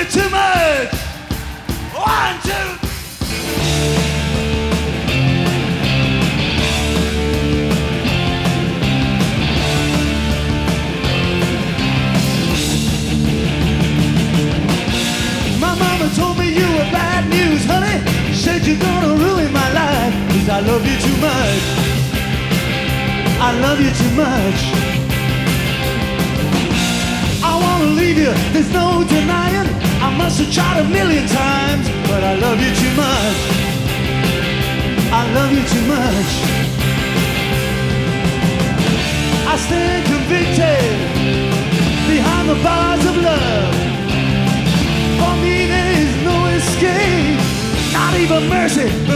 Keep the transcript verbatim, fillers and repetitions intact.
too much. One, two. My mama told me you were bad news, honey. Said you're gonna ruin my life, 'cause I love you too much. I love you too much. I wanna leave you, there's no denying. I must have tried a million times, but I love you too much. I love you too much. I stand convicted behind the bars of love. For me there is no escape, not even mercy.